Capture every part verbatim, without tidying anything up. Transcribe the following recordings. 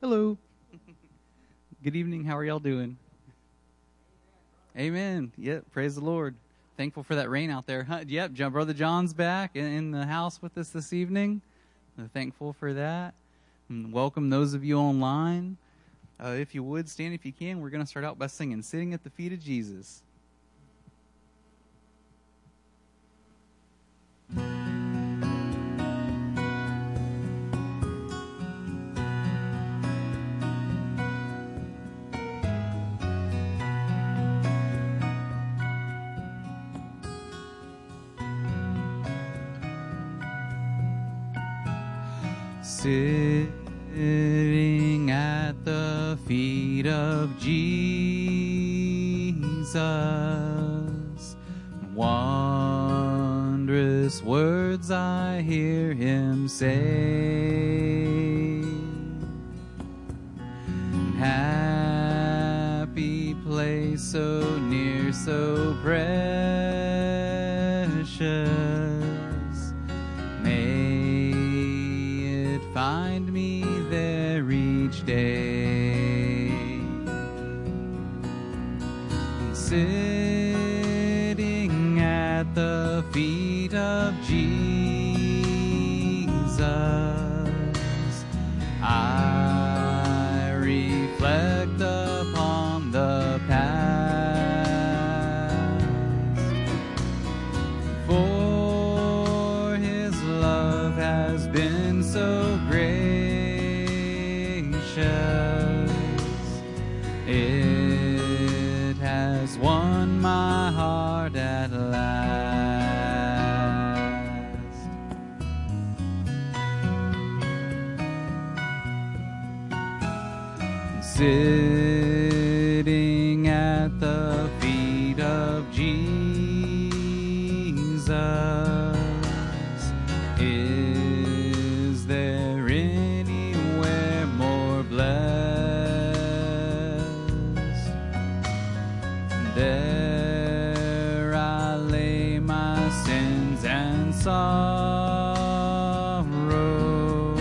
Hello. Good evening. How are y'all doing? Amen. Yep. Praise the Lord. Thankful for that rain out there. Huh? Yep. John, Brother John's back in, in the house with us this evening. I'm thankful for that. And welcome those of you online. Uh, if you would, stand if you can. We're going to start out by singing Sitting at the Feet of Jesus. Sitting at the feet of Jesus, wondrous words I hear him say. Happy place, so near, so precious. May find me there each day, sitting at the feet of Jesus. I reflect upon the past, for his love has been so it has won my heart at last. Sitting at the feet of Jesus, is there anywhere more blessed? There I lay my sins and sorrow,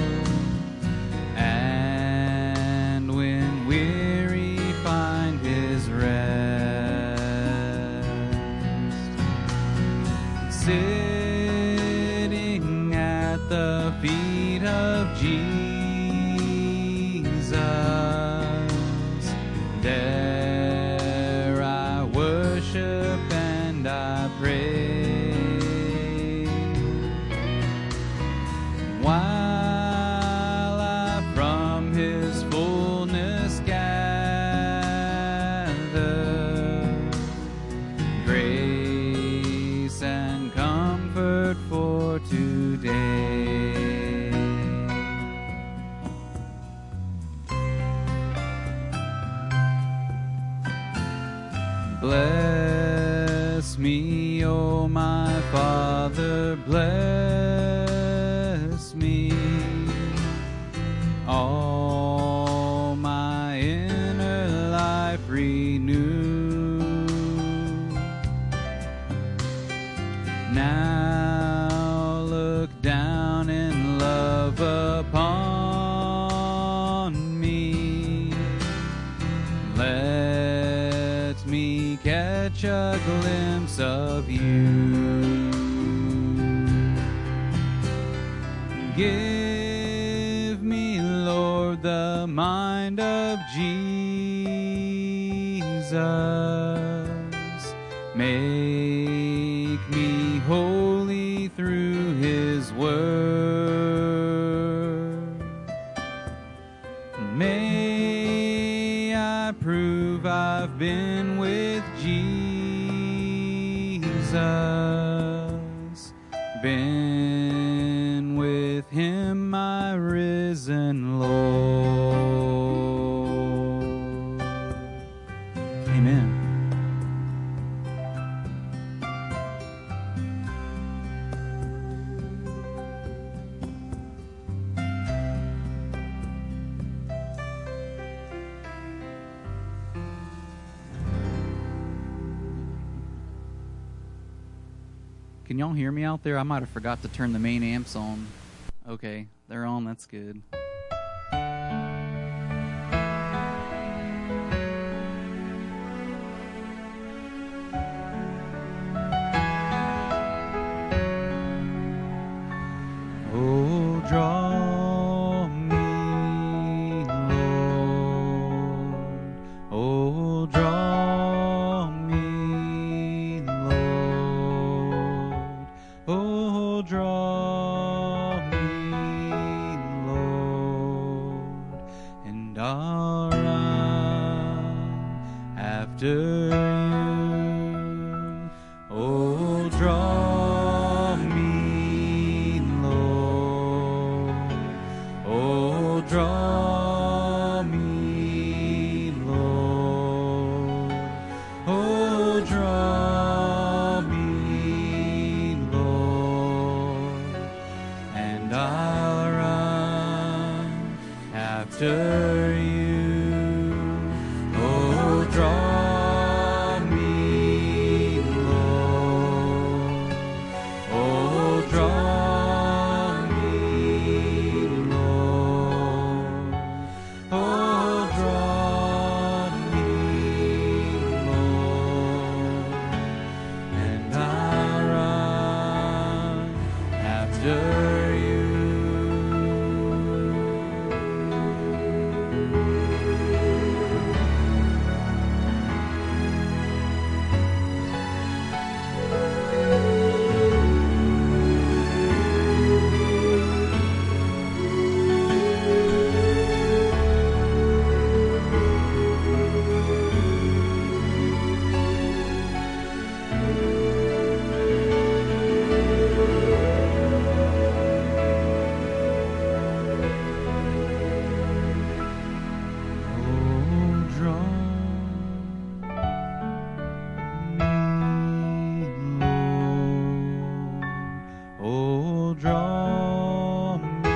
and when weary find his rest. Sitting at the feet of Jesus, there I worship and I pray, while I from his fullness gather grace and comfort for today. Bless me, O my Father, bless me. All my inner life renew. Now look down in love upon me. Let me catch a glimpse of you. Give me, Lord, the mind of Jesus. Make me holy through his word. May I prove I've been with Jesus, been with him, my risen Lord. Amen. Can y'all hear me out there? I might have forgot to turn the main amps on. Okay, they're on. That's good. and I'll run after you. Oh, draw me, Lord. Oh, draw me, Lord. Oh, draw me, Lord, and I'll run after you. Oh, draw me, Lord. Oh, draw me, Lord. Oh, draw me, Lord, and I'll run after you. Oh, draw me, Lord. Oh, draw me,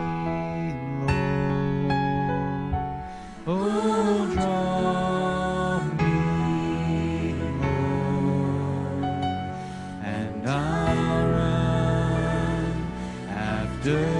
Lord. Oh, draw me, Lord, and I'll run after you.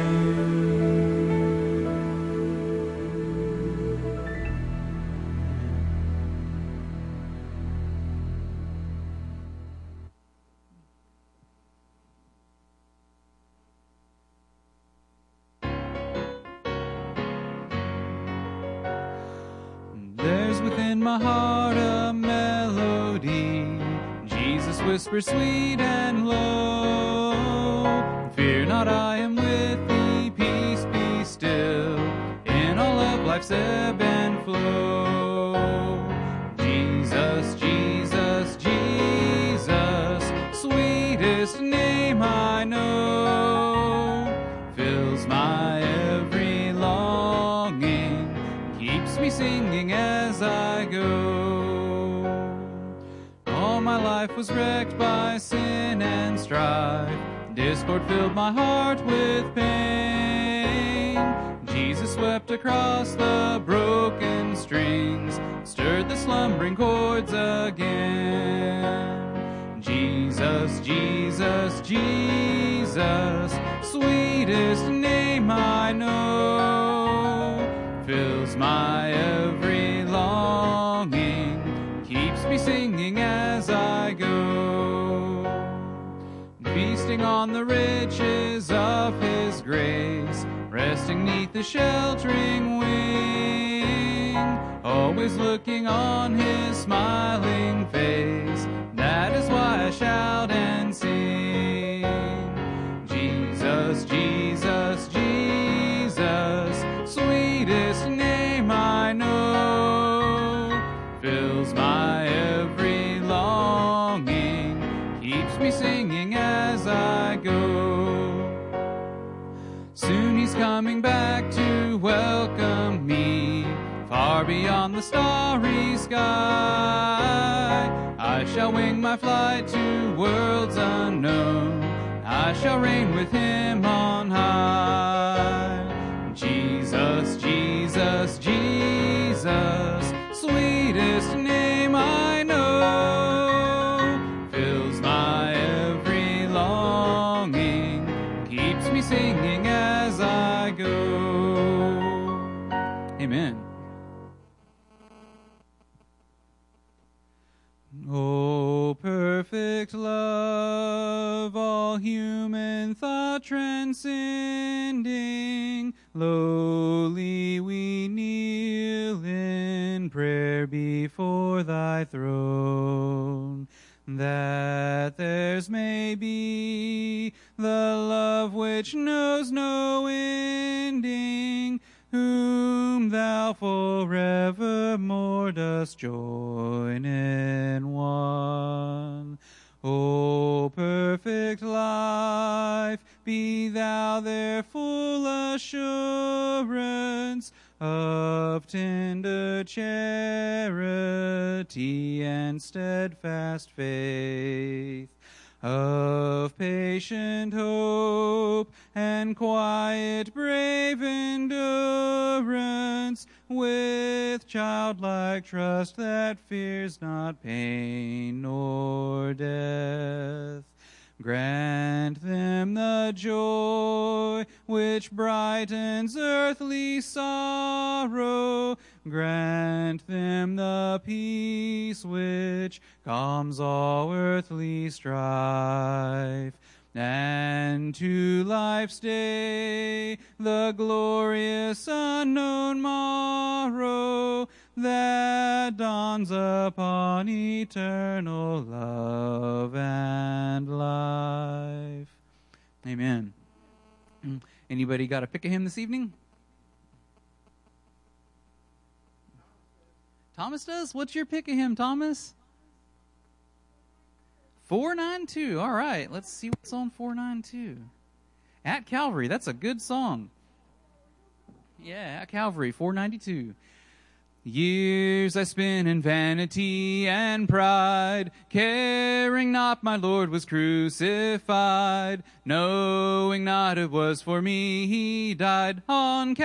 There's within my heart a melody, Jesus whispers sweet and low. Fear not, I am with thee, peace be still, in all of life's ebb and flow. Jesus, Jesus, Jesus, sweetest name I know, fills my every longing, keeps me singing as I go. All my life was wrecked by sin and strife, discord filled my heart with pain. Jesus swept across the broken strings, stirred the slumbering chords again. Jesus, Jesus, Jesus, sweetest name I know, fills my every longing, keeps me singing as I go. Feasting on the riches of His grace, resting neath the sheltering wing, always looking on His smiling face, that is why I shout and sing. Jesus, Jesus, Jesus, sweetest name I know, fills my every longing, keeps me singing as I go. Soon He's coming back to welcome me, far beyond the starry sky. I shall wing my flight to worlds unknown, I shall reign with Him on high. Jesus, Jesus, Jesus, sweetest name I know, fills my every longing, keeps me singing as I go. Amen. O perfect love, all human thought transcending, lowly we kneel in prayer before Thy throne, that theirs may be the love which knows no ending, whom whom thou forevermore dost join in one. O perfect life, be thou their full assurance of tender charity and steadfast faith, of patient hope and quiet brave endurance, with childlike trust that fears not pain nor death. Grant them the joy which brightens earthly sorrow. Grant them the peace which calms all earthly strife. And to life's day the glorious unknown morrow that dawns upon eternal love and life. Amen. Anybody got to pick a hymn this evening? Thomas does? What's your pick a hymn, Thomas? four ninety-two. All right, let's see what's on four ninety-two. At Calvary, that's a good song. Yeah, at Calvary, four ninety-two. Years I spent in vanity and pride, caring not my Lord was crucified, knowing not it was for me he died on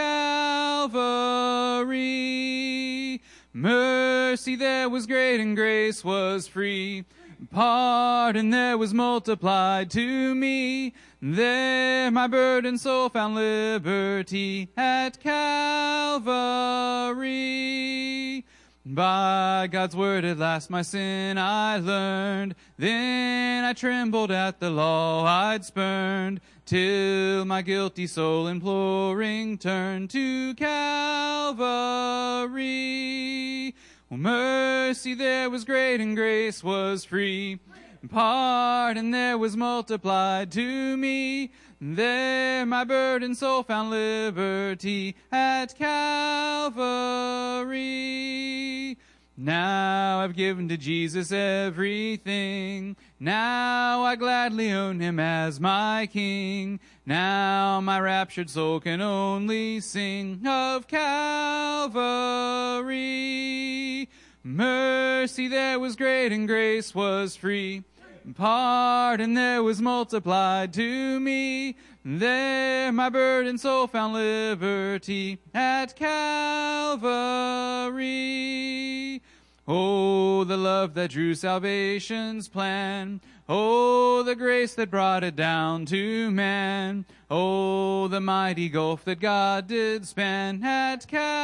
Calvary. Mercy there was great and grace was free, pardon there was multiplied to me. There my burdened soul found liberty at Calvary. By God's word at last my sin I learned. Then I trembled at the law I'd spurned, till my guilty soul imploring turned to Calvary. Mercy there was great and grace was free, pardon there was multiplied to me. There my burdened soul found liberty at Calvary. Now I've given to Jesus everything. Now I gladly own him as my King. Now my raptured soul can only sing of Calvary. Mercy there was great and grace was free, pardon there was multiplied to me. There my burdened soul found liberty at Calvary. Oh, the love that drew salvation's plan. Oh, the grace that brought it down to man. Oh, the mighty gulf that God did span at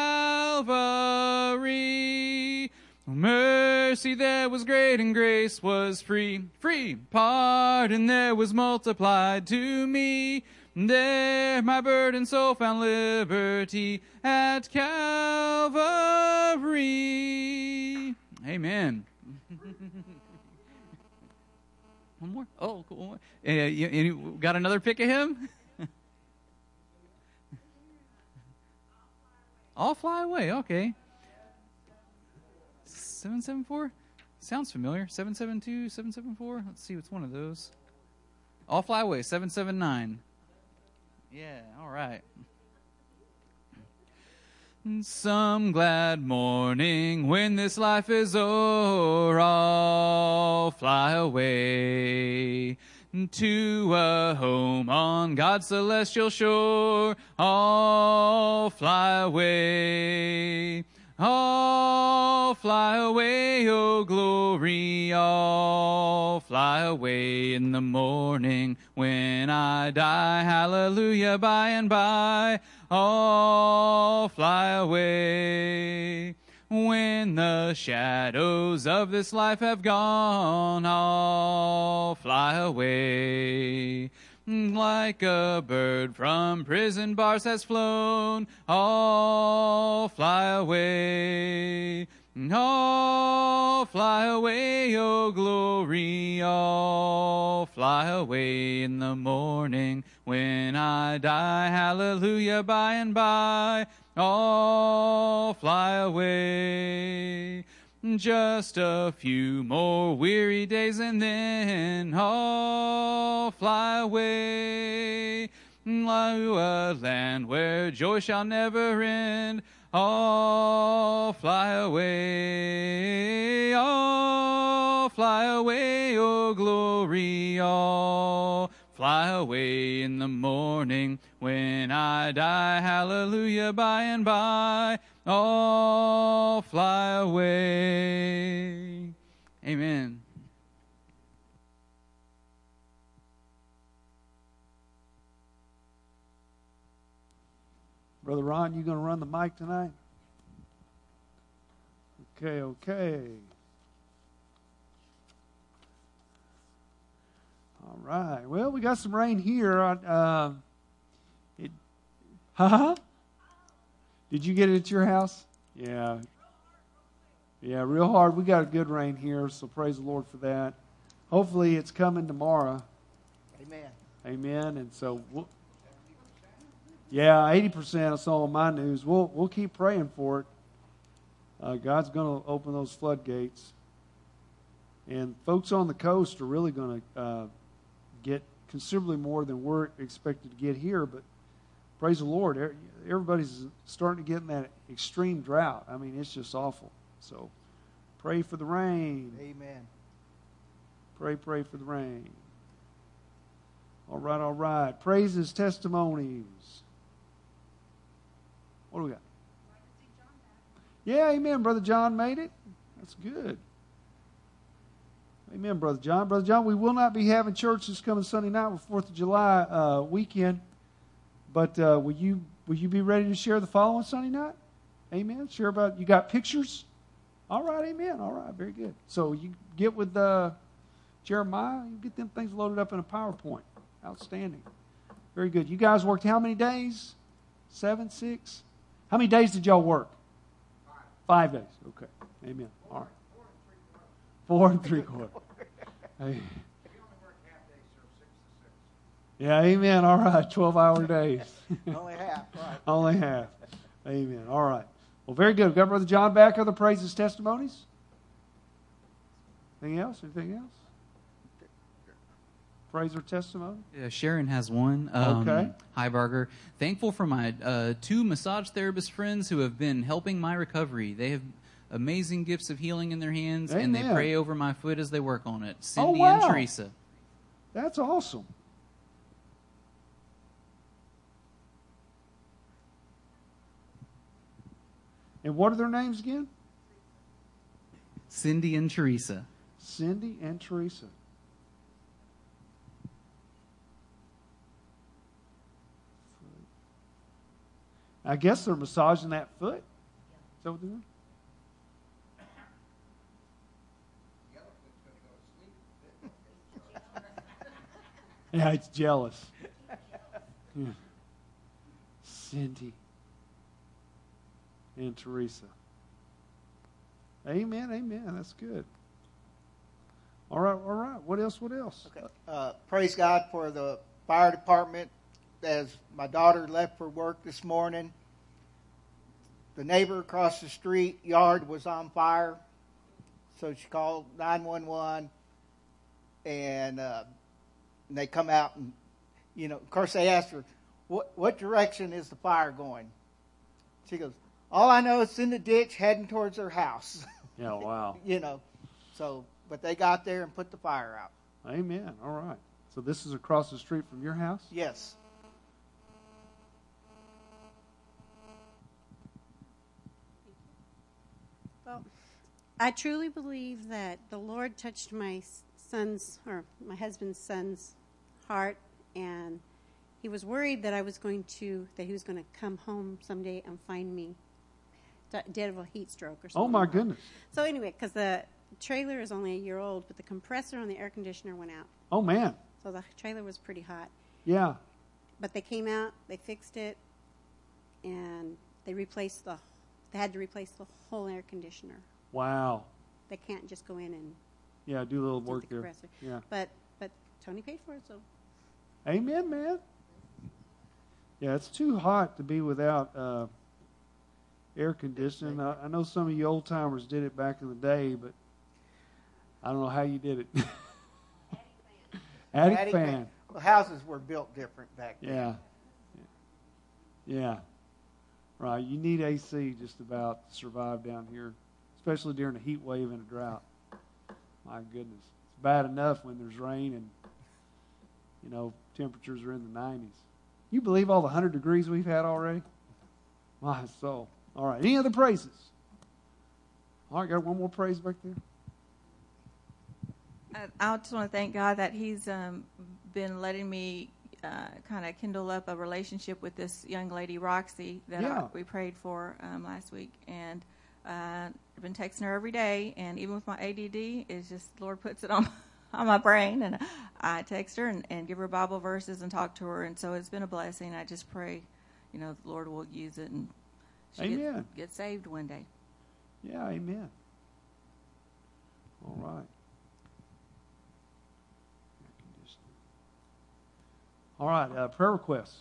Calvary. Mercy there was great and grace was free, free. Pardon there was multiplied to me. There my burdened soul found liberty at Calvary. Amen. One more? Oh, cool. Uh, you, you got another pick of him? I'll fly away. Okay. seven seven four? Sounds familiar. seven seven two, seven seven four? Let's see what's one of those. I'll fly away. seven seven nine. Yeah, all right. Some glad morning when this life is o'er, I'll fly away to a home on God's celestial shore. I'll fly away. I'll fly away, oh glory, I'll fly away in the morning when I die, hallelujah, by and by, I'll fly away. When the shadows of this life have gone, I'll fly away. Like a bird from prison bars has flown, I'll fly away. I'll fly away, oh glory, I'll fly away in the morning when I die, hallelujah, by and by, all fly away. Just a few more weary days and then all fly away. To a land where joy shall never end, all fly away, all fly away, oh glory, all fly away in the morning when I die, hallelujah, by and by, all fly away. Amen. Brother Ron, you going to run the mic tonight? Okay, okay. All right. Well, we got some rain here. Uh, it, huh? Did you get it at your house? Yeah. Yeah, real hard. We got a good rain here, so praise the Lord for that. Hopefully it's coming tomorrow. Amen. Amen. And so, we'll, yeah, eighty percent I saw on my news. We'll, we'll keep praying for it. Uh, God's going to open those floodgates. And folks on the coast are really going to uh, get considerably more than we're expected to get here. But praise the Lord, everybody's starting to get in that extreme drought. I mean, it's just awful. So pray for the rain. Amen. Pray, pray for the rain. All right, all right. Praises, testimonies. What do we got? Yeah, amen. Brother John made it. That's good. Amen, Brother John. Brother John, we will not be having church this coming Sunday night with fourth of July uh, weekend. But uh, will you will you be ready to share the following Sunday night? Amen. Share about, you got pictures? All right, amen. All right, very good. So you get with uh, Jeremiah, you get them things loaded up in a PowerPoint. Outstanding. Very good. You guys worked how many days? Seven, six? How many days did y'all work? Five. Five days. Okay. Amen. All right. Four and three quarters. Hey. Yeah, amen. All right. twelve-hour days. Only half, right. Only half. Amen. All right. Well, very good. We've got Brother John back. Other praises, testimonies? Anything else? Anything else? Praise or testimony? Yeah, Sharon has one. Um, Okay. Hi, Barger. Thankful for my uh, two massage therapist friends who have been helping my recovery. They have amazing gifts of healing in their hands, and they Amen. pray over my foot as they work on it. Cindy Oh, wow. and Teresa. That's awesome. And what are their names again? Cindy and Teresa. Cindy and Teresa. I guess they're massaging that foot. Is that what they're doing? Yeah, it's jealous. Yeah. Cindy and Teresa. Amen, amen. That's good. All right, all right. What else? What else? Okay. Uh, praise God for the fire department. As my daughter left for work this morning, the neighbor across the street yard was on fire. So she called nine one one, and, uh, and they come out and, you know, of course they asked her, what, what direction is the fire going? She goes, all I know is it's in the ditch heading towards their house. Yeah, wow. You know, so, but they got there and put the fire out. Amen. All right. So this is across the street from your house? Yes. Well, I truly believe that the Lord touched my son's, or my husband's son's heart, and he was worried that I was going to, that he was going to come home someday and find me dead of a heat stroke or something. Oh, my goodness. So anyway, because the trailer is only a year old, but the compressor on the air conditioner went out. Oh, man. So the trailer was pretty hot. Yeah. But they came out, they fixed it, and they replaced the, they had to replace the whole air conditioner. Wow. They can't just go in and Yeah, do a little do work the there. compressor. Yeah. But but Tony paid for it, so Amen, man. Yeah, it's too hot to be without uh, air conditioning. I, I know some of you old timers did it back in the day, but I don't know how you did it. Attic, Attic fan. fan. Well, houses were built different back then. Yeah. Yeah. Right. You need A C just about to survive down here, especially during a heat wave and a drought. My goodness. It's bad enough when there's rain and, you know, temperatures are in the nineties. You believe all the one hundred degrees we've had already? My soul. All right. Any other praises? All right. Got one more praise back there? I just want to thank God that He's um, been letting me uh, kind of kindle up a relationship with this young lady, Roxy, that Yeah. I, we prayed for um, last week. And uh, I've been texting her every day. And even with my A D D, it's just Lord puts it on, on my brain. And I text her and, and give her Bible verses and talk to her. And so it's been a blessing. I just pray, you know, the Lord will use it and she Amen. get, get saved one day. Yeah, amen. All right. All right, uh, prayer requests.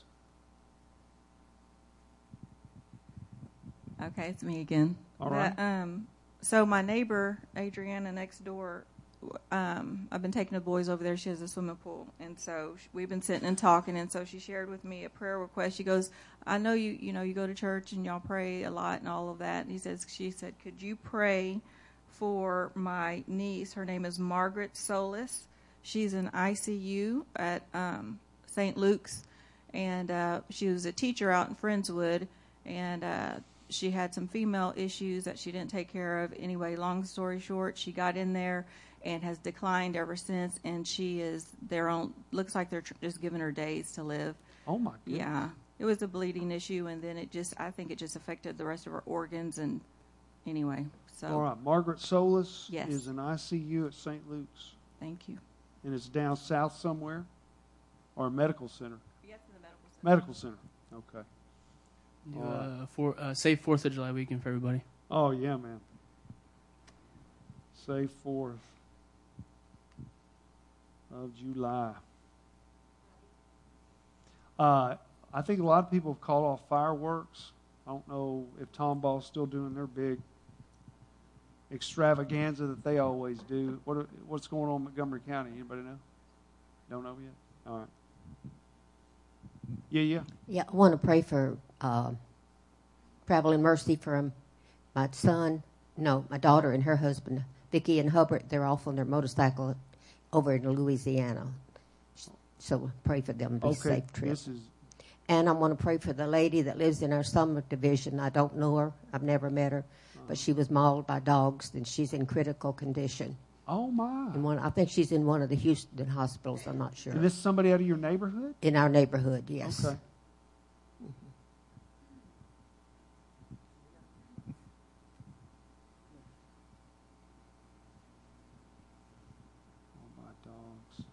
Okay, it's me again. All right. But, um, so my neighbor, Adriana, next door, um, I've been taking the boys over there. She has a swimming pool. And so sh- we've been sitting and talking. And so she shared with me a prayer request. She goes, I know you, you know, you go to church and y'all pray a lot and all of that. And he says, she said, could you pray for my niece? Her name is Margaret Solis. She's in I C U at um, Saint Luke's. And uh, she was a teacher out in Friendswood. And uh, she had some female issues that she didn't take care of. Anyway, long story short, she got in there and has declined ever since. And she is, they're on, looks like they're tr- just giving her days to live. Oh, my goodness. Yeah. It was a bleeding issue, and then it just, I think it just affected the rest of her organs. And anyway, so. All right, Margaret Solis Yes. is in I C U at Saint Luke's. Thank you. And it's down south somewhere? Or a medical center? Yes, in the medical center. Medical center, okay. Do, All uh, for, uh, safe fourth of July weekend for everybody. Oh, yeah, man. Say fourth of July. Uh, I think a lot of people have called off fireworks. I don't know if Tomball's still doing their big extravaganza that they always do. What What's going on in Montgomery County? Anybody know? Don't know yet? All right. Yeah, yeah. Yeah, I want to pray for uh, traveling mercy for my son, no, my daughter and her husband, Vicki and Hubbard. They're off on their motorcycle over in Louisiana. So pray for them to be Okay. safe trip. This is And I want to pray for the lady that lives in our Summit Division. I don't know her. I've never met her. But she was mauled by dogs, and she's in critical condition. oh my. In one, I think she's in one of the Houston hospitals. I'm not sure. And this is somebody out of your neighborhood? In our neighborhood, yes. Okay. Oh, my dogs.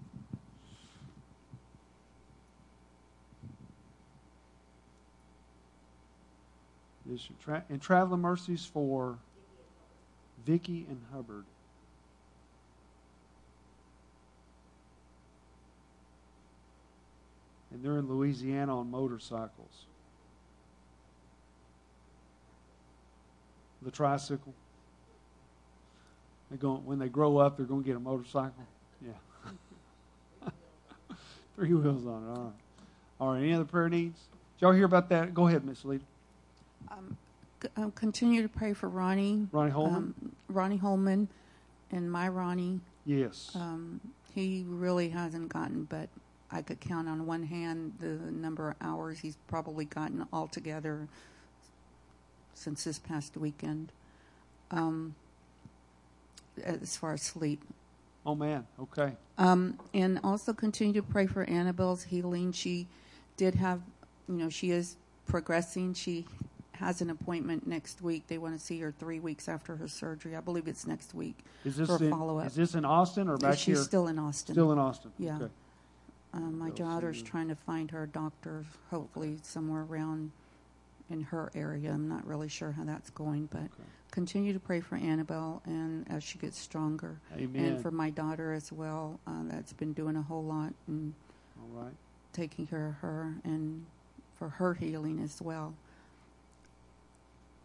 This your tra- and traveling mercies for Vicki and Hubbard. And they're in Louisiana on motorcycles. The tricycle. They're going, when they grow up, they're going to get a motorcycle. Yeah. Three wheels on it. All right. All right. Any other prayer needs? Did y'all hear about that? Go ahead, Miss Lita. Um, c- um, continue to pray for Ronnie. Ronnie Holman? Um, Ronnie Holman and my Ronnie. Yes. Um, he really hasn't gotten, but I could count on one hand the number of hours he's probably gotten altogether since this past weekend. Um, as far as sleep. Oh, man. Okay. Um, and also continue to pray for Annabelle's healing. She did have, you know, she is progressing. She has an appointment next week. They want to see her three weeks after her surgery. I believe it's next week Is this for a in, follow-up. is this in Austin or back She's here? still in Austin. Still in Austin. Yeah. Okay. Um, my They'll see daughter's you. trying to find her doctor, hopefully somewhere around in her area. I'm not really sure how that's going, but Okay. continue to pray for Annabelle and as she gets stronger. Amen. And for my daughter as well, uh, that's been doing a whole lot and All right. taking care of her and for her healing as well.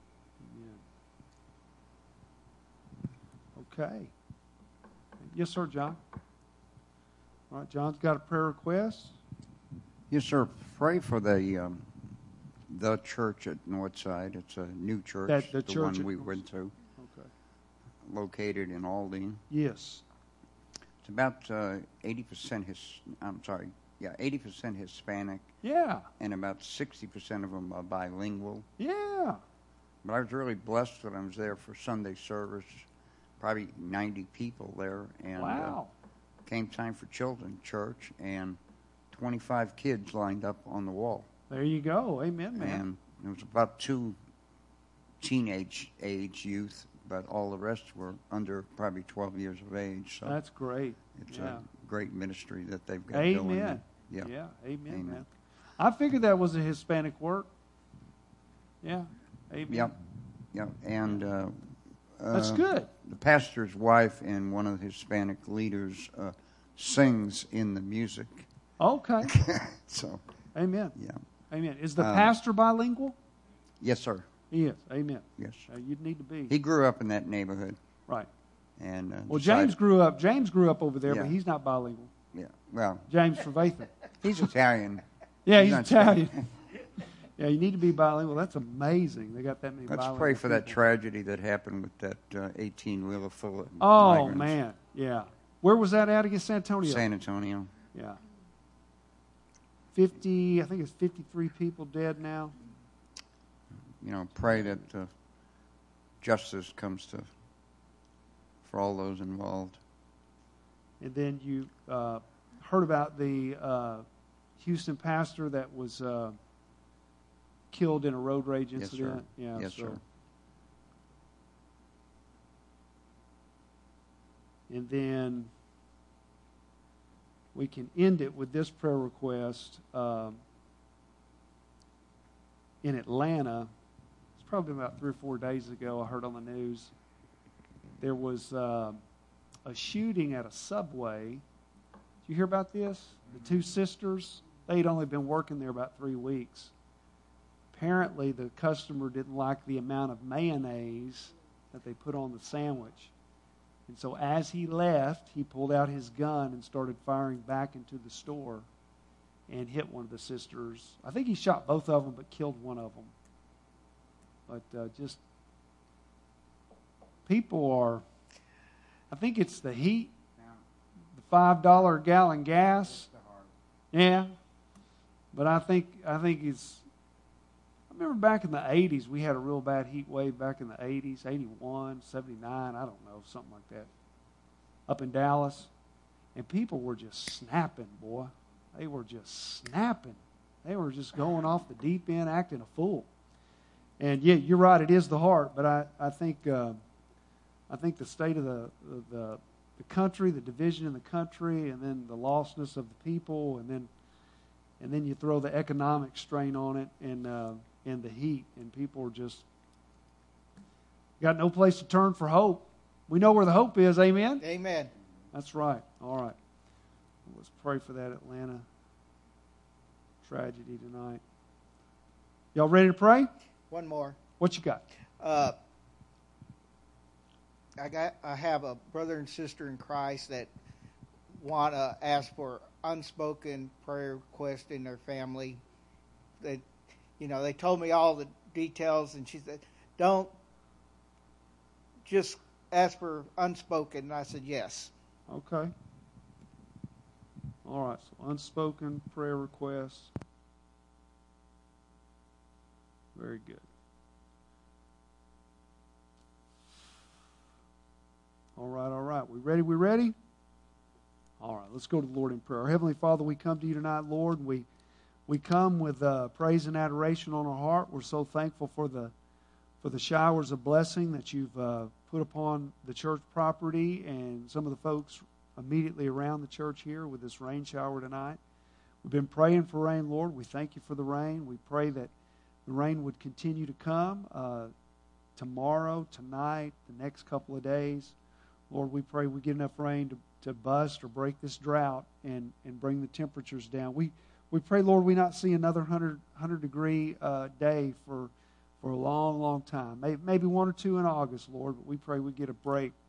Okay. Yes, sir, John. All right, John's got a prayer request. Yes, sir. Pray for the um, the church at Northside. It's a new church, That- the the church one at we North- went to, Okay. located in Aldine. Yes. It's about uh, eighty percent his. I'm sorry. Yeah, eighty percent Hispanic, Yeah. and about sixty percent of them are bilingual. Yeah. But I was really blessed when I was there for Sunday service. Probably ninety people there, and Wow. uh, came time for children church, and twenty-five kids lined up on the wall. There you go. Amen, man. And there was about two teenage age youth, but all the rest were under probably twelve years of age. So That's great. it's Yeah. a great ministry that they've got going. Amen. Yeah. Yeah. Amen, Amen. man. I figured that was a Hispanic work. Yeah. Amen. Yep. Yep. And uh, That's uh, good. The pastor's wife and one of the Hispanic leaders uh, sings in the music. Okay. So, Amen. yeah. Amen. Is the Um, pastor bilingual? Yes, sir. He is. Amen. Yes. Uh, you'd need to be. He grew up in that neighborhood. Right. And uh, Well, decided- James grew up. James grew up over there, but Yeah. he's not bilingual. Yeah. Well, James Trevathan. he's Italian. Yeah, he's not Italian. Spanish. Yeah, you need to be bilingual. That's amazing. They got that many. Let's bilingual pray for that people. tragedy that happened with that uh, eighteen-wheeler full of Oh migrants. man, yeah. Where was that at again? San Antonio. San Antonio. Yeah. Fifty. I think it's fifty-three people dead now. You know, pray that uh, justice comes to for all those involved. And then you uh, heard about the uh, Houston pastor that was uh, killed in a road rage Yes, incident. sir. Yeah, Yes, so. sir. And then we can end it with this prayer request. Um, in Atlanta, it's probably about three or four days ago, I heard on the news, there was uh, a shooting at a Subway. Did you hear about this? The two sisters, they'd only been working there about three weeks. Apparently, the customer didn't like the amount of mayonnaise that they put on the sandwich. And so as he left, he pulled out his gun and started firing back into the store and hit one of the sisters. I think he shot both of them, but killed one of them. But uh, just, people are, I think it's the heat, the five dollar a gallon gas. Yeah. But I think, I think it's, I remember back in the eighties, we had a real bad heat wave back in the eighties, eighty-one, seventy-nine, I don't know, something like that, up in Dallas. And people were just snapping, boy. They were just snapping. They were just going off the deep end, acting a fool. And yeah, you're right, it is the heart, but I, I think uh, I think the state of the, the the country, the division in the country, and then the lostness of the people, and then and then you throw the economic strain on it, and uh, and the heat, and people are just got no place to turn for hope. We know where the hope is, amen? Amen. That's right. All right. Let's pray for that Atlanta tragedy tonight. Y'all ready to pray? One more. What you got? Uh, I got. I have a brother and sister in Christ that want to ask for unspoken prayer request in their family. They, you know, they told me all the details, and she said, "Don't just ask for unspoken." And I said, "Yes." Okay. All right. So unspoken prayer requests. Very good. All right, all right. We ready? We ready? All right, let's go to the Lord in prayer. Our Heavenly Father, we come to you tonight, Lord. We we come with uh, praise and adoration on our heart. We're so thankful for the for the showers of blessing that you've uh, put upon the church property and some of the folks immediately around the church here with this rain shower tonight. We've been praying for rain, Lord. We thank you for the rain. We pray that the rain would continue to come uh, tomorrow, tonight, the next couple of days. Lord, we pray we get enough rain to, to bust or break this drought and, and bring the temperatures down. We we pray, Lord, we not see another one hundred, one hundred degree uh, day for for a long, long time. Maybe, maybe one or two in August, Lord, but we pray we get a break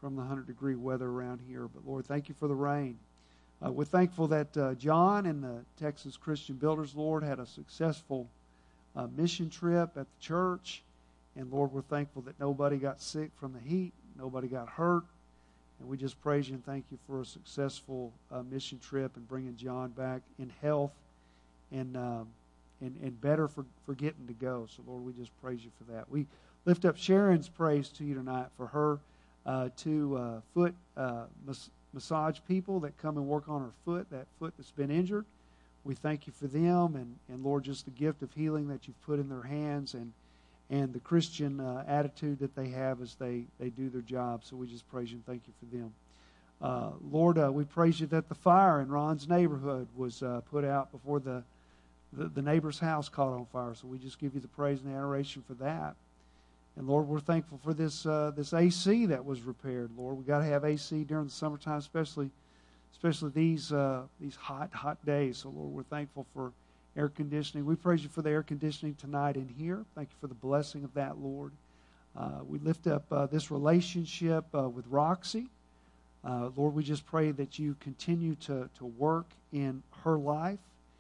from the one hundred degree weather around here. But Lord, thank you for the rain. Uh, we're thankful that uh, John and the Texas Christian Builders, Lord, had a successful uh, mission trip at the church. And Lord, we're thankful that nobody got sick from the heat, nobody got hurt. And we just praise you and thank you for a successful uh, mission trip and bringing John back in health and um, and, and better for, for getting to go. So, Lord, we just praise you for that. We lift up Sharon's praise to you tonight for her uh, two uh, foot uh, mas- massage people that come and work on her foot, that foot that's been injured. We thank you for them and, and Lord, just the gift of healing that you've put in their hands and and the Christian uh, attitude that they have as they, they do their job. So we just praise you and thank you for them. Uh, Lord, uh, we praise you that the fire in Ron's neighborhood was uh, put out before the, the, the neighbor's house caught on fire. So we just give you the praise and the adoration for that. And Lord, we're thankful for this uh, this A C that was repaired. Lord, we got to have A C during the summertime, especially especially these uh, these hot hot days. So Lord, we're thankful for air conditioning. We praise you for the air conditioning tonight in here. Thank you for the blessing of that, Lord. Uh, we lift up uh, this relationship uh, with Roxy. Uh, Lord, we just pray that you continue to, to work in her life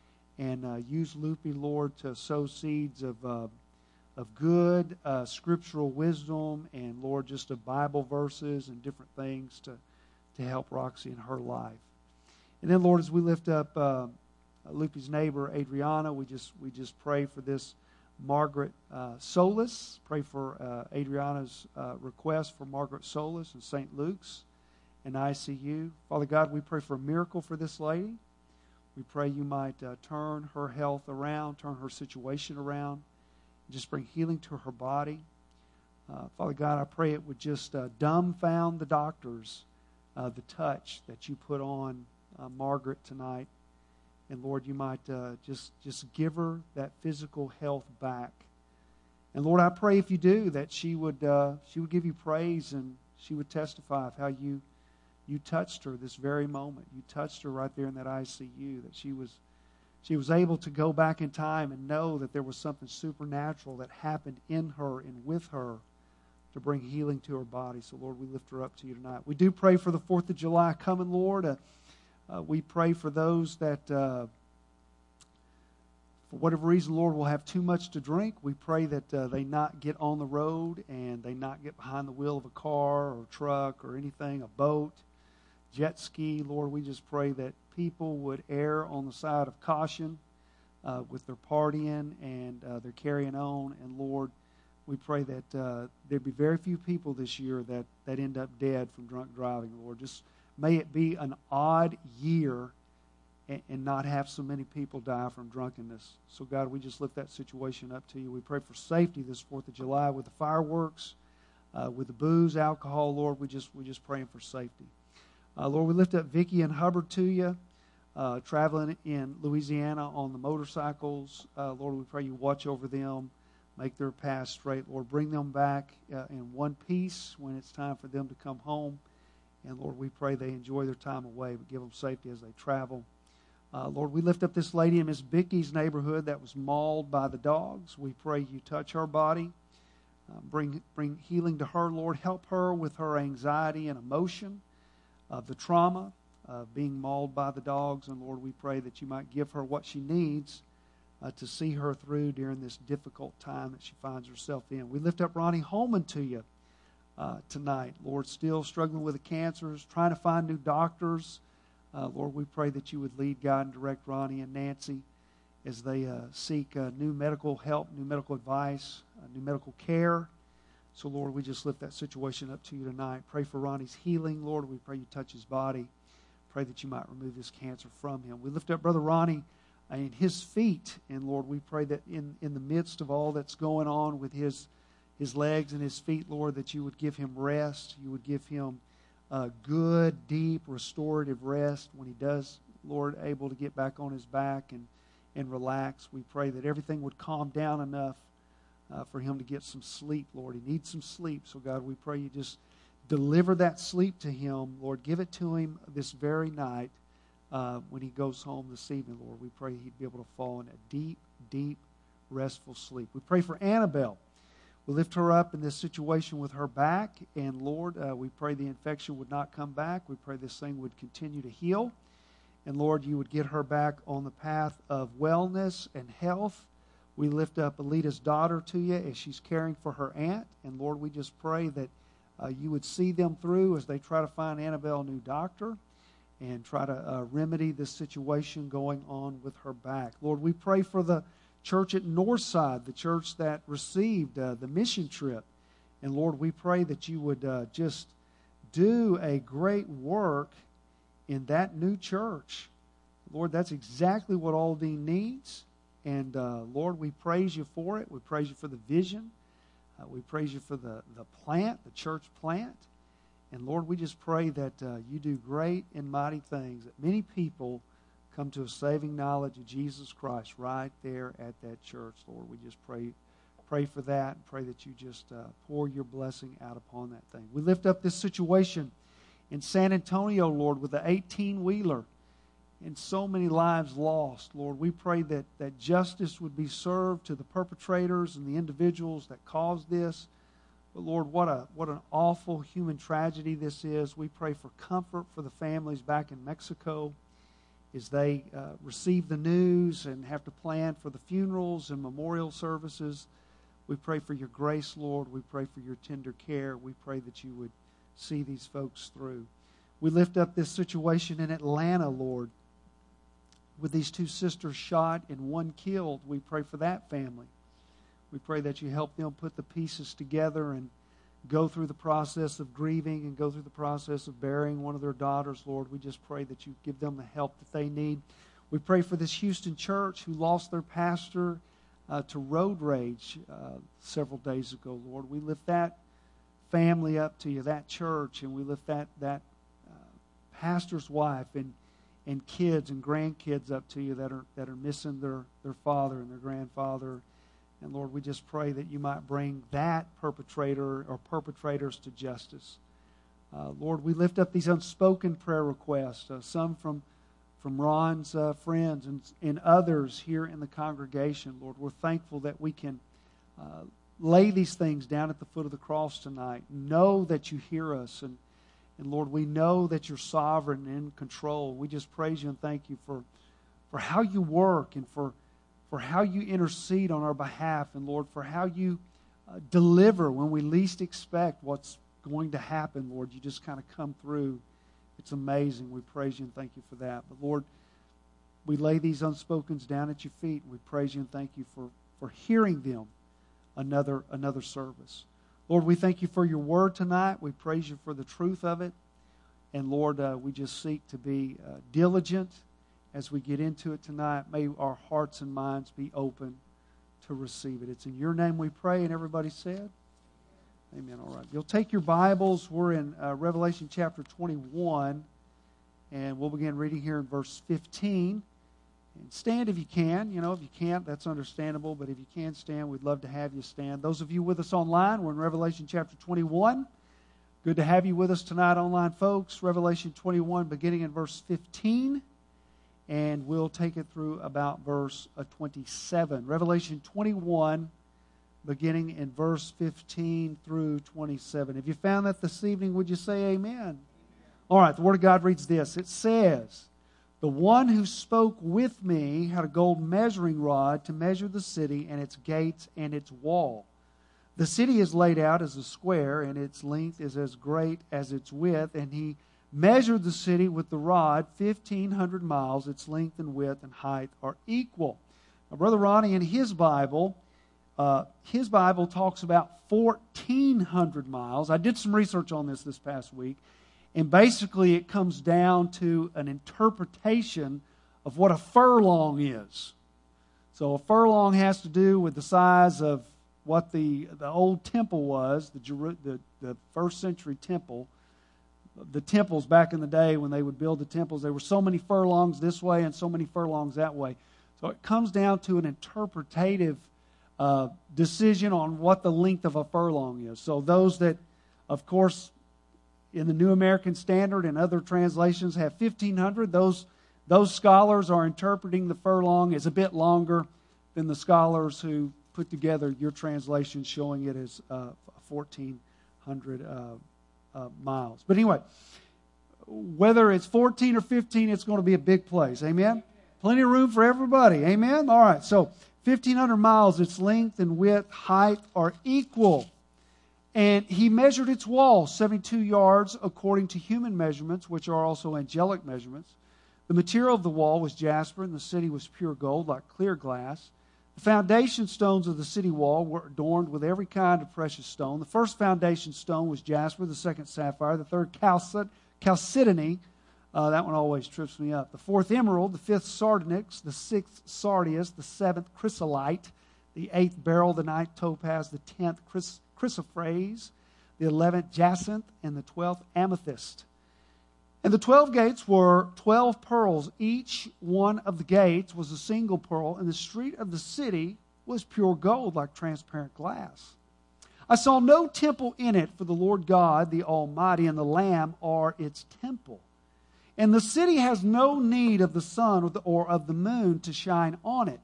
and uh, use Loopy, Lord, to sow seeds of uh, of good uh, scriptural wisdom and, Lord, just of Bible verses and different things to, to help Roxy in her life. And then, Lord, as we lift up uh, Uh, Loopy's neighbor, Adriana, we just we just pray for this Margaret uh, Solis. Pray for uh, Adriana's uh, request for Margaret Solis in Saint Luke's and I C U. Father God, we pray for a miracle for this lady. We pray you might uh, turn her health around, turn her situation around, and just bring healing to her body. Uh, Father God, I pray it would just uh, dumbfound the doctors, uh, the touch that you put on uh, Margaret tonight. And Lord, you might uh, just, just give her that physical health back. And Lord, I pray if you do, that she would uh, she would give you praise and she would testify of how you you touched her this very moment. You touched her right there in that I C U, that she was she was able to go back in time and know that there was something supernatural that happened in her and with her to bring healing to her body. So Lord, we lift her up to you tonight. We do pray for the fourth of July coming, Lord. Uh, Uh, we pray for those that, uh, for whatever reason, Lord, will have too much to drink. We pray that uh, they not get on the road and they not get behind the wheel of a car or truck or anything, a boat, jet ski. Lord, we just pray that people would err on the side of caution uh, with their partying and uh, their carrying on. And Lord, we pray that uh, there'd be very few people this year that, that end up dead from drunk driving, Lord. Just may it be an odd year and, and not have so many people die from drunkenness. So, God, we just lift that situation up to you. We pray for safety this fourth of July with the fireworks, uh, with the booze, alcohol, Lord. We just, we're just praying for safety. Uh, Lord, we lift up Vicki and Hubbard to you, uh, traveling in Louisiana on the motorcycles. Uh, Lord, we pray you watch over them, make their path straight. Lord, bring them back uh, in one piece when it's time for them to come home. And, Lord, we pray they enjoy their time away, but give them safety as they travel. Uh, Lord, we lift up this lady in Miss Vicky's neighborhood that was mauled by the dogs. We pray you touch her body, uh, bring, bring healing to her, Lord. Help her with her anxiety and emotion of the trauma of being mauled by the dogs. And, Lord, we pray that you might give her what she needs uh, to see her through during this difficult time that she finds herself in. We lift up Ronnie Holman to you. Uh, tonight, Lord, still struggling with the cancers, trying to find new doctors. Uh, Lord, we pray that you would lead, guide, and direct Ronnie and Nancy as they uh, seek uh, new medical help, new medical advice, uh, new medical care. So, Lord, we just lift that situation up to you tonight. Pray for Ronnie's healing, Lord. We pray you touch his body. Pray that you might remove this cancer from him. We lift up Brother Ronnie and his feet. And, Lord, we pray that in, in the midst of all that's going on with his his legs and his feet, Lord, that you would give him rest. You would give him uh, good, deep, restorative rest when he does, Lord, able to get back on his back and, and relax. We pray that everything would calm down enough uh, for him to get some sleep, Lord. He needs some sleep. So, God, we pray you just deliver that sleep to him. Lord, give it to him this very night uh, when he goes home this evening, Lord. We pray he'd be able to fall in a deep, deep, restful sleep. We pray for Annabelle. We lift her up in this situation with her back. And Lord, uh, we pray the infection would not come back. We pray this thing would continue to heal. And Lord, you would get her back on the path of wellness and health. We lift up Alita's daughter to you as she's caring for her aunt. And Lord, we just pray that uh, you would see them through as they try to find Annabelle a new doctor and try to uh, remedy this situation going on with her back. Lord, we pray for the church at Northside, the church that received uh, the mission trip. And Lord, we pray that you would uh, just do a great work in that new church. Lord, that's exactly what Aldine needs. And uh, Lord, we praise you for it. We praise you for the vision. Uh, we praise you for the, the plant, the church plant. And Lord, we just pray that uh, you do great and mighty things, that many people come to a saving knowledge of Jesus Christ right there at that church. Lord, we just pray pray for that and pray that you just uh, pour your blessing out upon that thing. We lift up this situation in San Antonio, Lord, with the eighteen-wheeler and so many lives lost. Lord, we pray that, that justice would be served to the perpetrators and the individuals that caused this. But Lord, what a what an awful human tragedy this is. We pray for comfort for the families back in Mexico as they uh, receive the news and have to plan for the funerals and memorial services. We pray for your grace, Lord. We pray for your tender care. We pray that you would see these folks through. We lift up this situation in Atlanta, Lord, with these two sisters shot and one killed. We pray for that family. We pray that you help them put the pieces together and go through the process of grieving and go through the process of burying one of their daughters, Lord. We just pray that you give them the help that they need. We pray for this Houston church who lost their pastor uh, to road rage uh, several days ago, Lord. We lift that family up to you, that church, and we lift that that uh, pastor's wife and and kids and grandkids up to you that are that are missing their, their father and their grandfather. And Lord, we just pray that you might bring that perpetrator or perpetrators to justice. Uh, Lord, we lift up these unspoken prayer requests, uh, some from from Ron's uh, friends and, and others here in the congregation. Lord, we're thankful that we can uh, lay these things down at the foot of the cross tonight. Know that you hear us. And, and Lord, we know that you're sovereign and in control. We just praise you and thank you for, for how you work and for for how you intercede on our behalf, and Lord, for how you uh, deliver when we least expect what's going to happen, Lord. You just kind of come through. It's amazing. We praise you and thank you for that. But Lord, we lay these unspokens down at your feet, and we praise you and thank you for, for hearing them another, another service. Lord, we thank you for your word tonight. We praise you for the truth of it. And Lord, uh, we just seek to be uh, diligent as we get into it tonight. May our hearts and minds be open to receive it. It's in your name we pray, and everybody said, amen. All right. You'll take your Bibles. We're in uh, Revelation chapter twenty-one, and we'll begin reading here in verse fifteen. And stand if you can. You know, if you can't, that's understandable, but if you can stand, we'd love to have you stand. Those of you with us online, we're in Revelation chapter twenty-one. Good to have you with us tonight online, folks. Revelation twenty-one, beginning in verse fifteen. And we'll take it through about verse twenty-seven. Revelation twenty-one, beginning in verse fifteen through twenty-seven. If you found that this evening, would you say amen? Amen. All right, the Word of God reads this. It says, "The one who spoke with me had a gold measuring rod to measure the city and its gates and its wall. The city is laid out as a square, and its length is as great as its width, and he measured the city with the rod, fifteen hundred miles. Its length and width and height are equal." Now, Brother Ronnie, in his Bible, uh, his Bible talks about fourteen hundred miles. I did some research on this this past week, and basically it comes down to an interpretation of what a furlong is. So a furlong has to do with the size of what the, the old temple was, the, the, the first century temple. The temples back in the day when they would build the temples, there were so many furlongs this way and so many furlongs that way. So it comes down to an interpretative uh, decision on what the length of a furlong is. So those that, of course, in the New American Standard and other translations have fifteen hundred, those, those scholars are interpreting the furlong as a bit longer than the scholars who put together your translation showing it as uh, fourteen hundred uh, uh, miles. But anyway, whether it's fourteen or fifteen, it's going to be a big place. Amen? Plenty of room for everybody. Amen? All right, so fifteen hundred miles, its length and width, height are equal. And he measured its walls, seventy-two yards according to human measurements, which are also angelic measurements. The material of the wall was jasper, and the city was pure gold, like clear glass. The foundation stones of the city wall were adorned with every kind of precious stone. The first foundation stone was jasper, the second sapphire, the third calcit, chalcedony. Uh, that one always trips me up. The fourth emerald, the fifth sardonyx, the sixth sardius, the seventh chrysolite, the eighth beryl, the ninth topaz, the tenth chrys- chrysoprase, the eleventh jacinth, and the twelfth amethyst. And the twelve gates were twelve pearls. Each one of the gates was a single pearl, and the street of the city was pure gold, like transparent glass. I saw no temple in it, for the Lord God, the Almighty, and the Lamb are its temple. And the city has no need of the sun or, the, or of the moon to shine on it,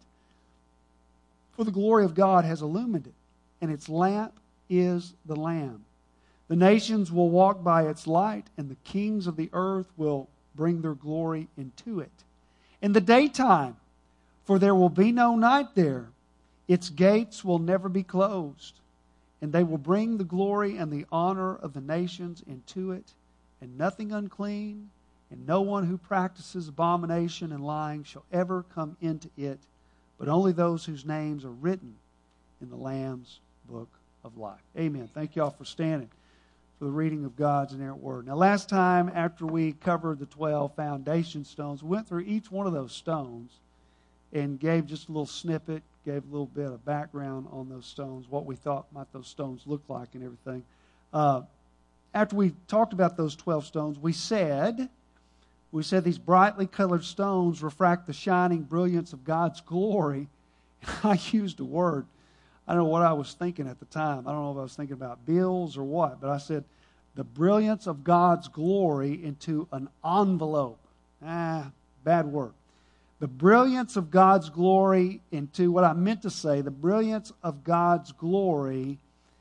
for the glory of God has illumined it, and its lamp is the Lamb. The nations will walk by its light, and the kings of the earth will bring their glory into it. In the daytime, for there will be no night there, its gates will never be closed, and they will bring the glory and the honor of the nations into it, and nothing unclean, and no one who practices abomination and lying shall ever come into it, but only those whose names are written in the Lamb's book of life. Amen. Thank you all for standing for the reading of God's inerrant word. Now, last time after we covered the twelve foundation stones, we went through each one of those stones and gave just a little snippet, gave a little bit of background on those stones, what we thought might those stones look like and everything. Uh, after we talked about those twelve stones, we said... We said these brightly colored stones refract the shining brilliance of God's glory. I used a word. I don't know what I was thinking at the time. I don't know if I was thinking about bills or what, but I said the brilliance of God's glory into an envelope. Ah, bad word. The brilliance of God's glory into what I meant to say, the brilliance of God's glory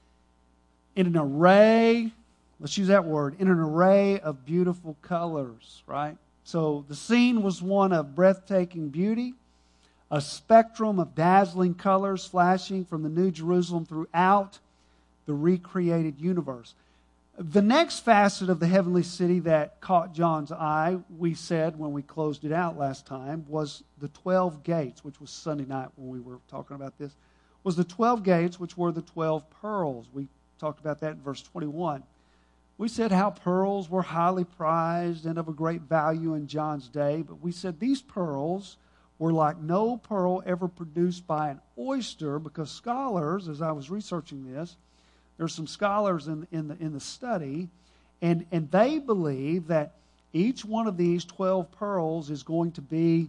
in an array. Let's use that word, in an array of beautiful colors, right? So the scene was one of breathtaking beauty, a spectrum of dazzling colors flashing from the New Jerusalem throughout the recreated universe. The next facet of the heavenly city that caught John's eye, we said when we closed it out last time, was the twelve gates, which was Sunday night when we were talking about this, was the twelve gates, which were the twelve pearls. We talked about that in verse twenty-one. We said how pearls were highly prized and of a great value in John's day, but we said these pearls were like no pearl ever produced by an oyster, because scholars, as I was researching this, there's some scholars in, in, the, in the study, and, and they believe that each one of these twelve pearls is going to be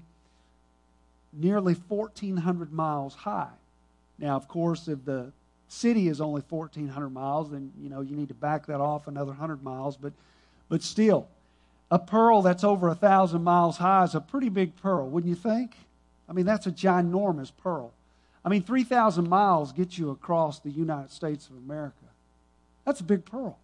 nearly fourteen hundred miles high. Now, of course, if the city is only fourteen hundred miles, then you know you need to back that off another one hundred miles. But, but still, a pearl that's over a thousand miles high is a pretty big pearl, wouldn't you think? I mean, that's a ginormous pearl. I mean, three thousand miles gets you across the United States of America. That's a big pearl.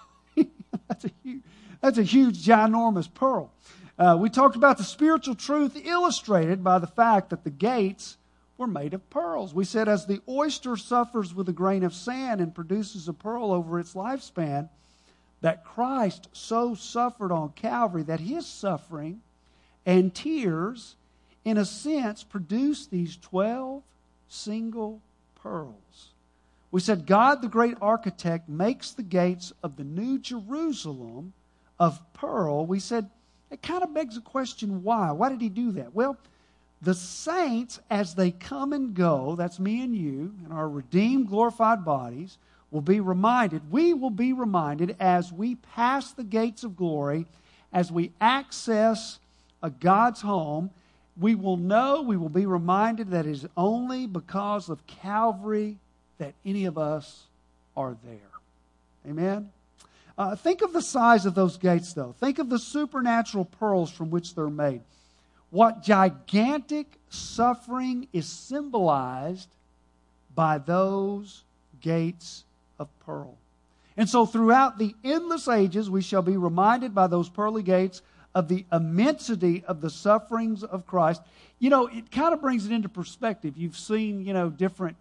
that's a huge, that's a huge, ginormous pearl. Uh, we talked about the spiritual truth illustrated by the fact that the gates were made of pearls. We said as the oyster suffers with a grain of sand and produces a pearl over its lifespan, that Christ so suffered on Calvary that his suffering and tears, in a sense, produced these twelve single pearls. We said God, the great architect, makes the gates of the New Jerusalem of pearl. We said it kind of begs the question, why? Why did he do that? Well, the saints, as they come and go, that's me and you, in our redeemed, glorified bodies, will be reminded, we will be reminded as we pass the gates of glory, as we access a God's home, we will know, we will be reminded that it is only because of Calvary that any of us are there. Amen? Uh, think of the size of those gates, though. Think of the supernatural pearls from which they're made. What gigantic suffering is symbolized by those gates of pearl. And so throughout the endless ages, we shall be reminded by those pearly gates of the immensity of the sufferings of Christ. You know, it kind of brings it into perspective. You've seen, you know, different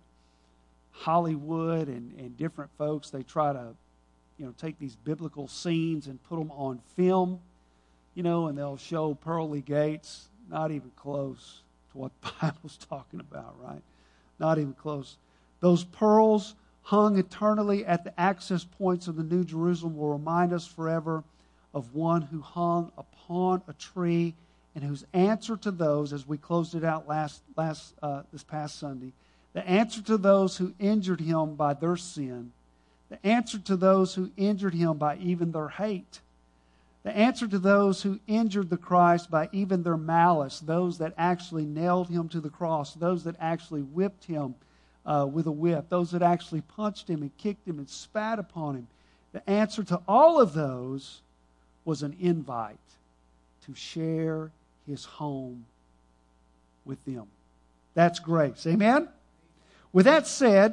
Hollywood and, and different folks, they try to, you know, take these biblical scenes and put them on film, you know, and they'll show pearly gates. Not even close to what the Bible's talking about, right? Not even close. Those pearls hung eternally at the access points of the New Jerusalem will remind us forever of one who hung upon a tree and whose answer to those, as we closed it out last last uh, this past Sunday, the answer to those who injured him by their sin, the answer to those who injured him by even their hate, the answer to those who injured the Christ by even their malice, those that actually nailed him to the cross, those that actually whipped him Uh, with a whip, those that actually punched him and kicked him and spat upon him. The answer to all of those was an invite to share his home with them. That's grace. Amen? With that said,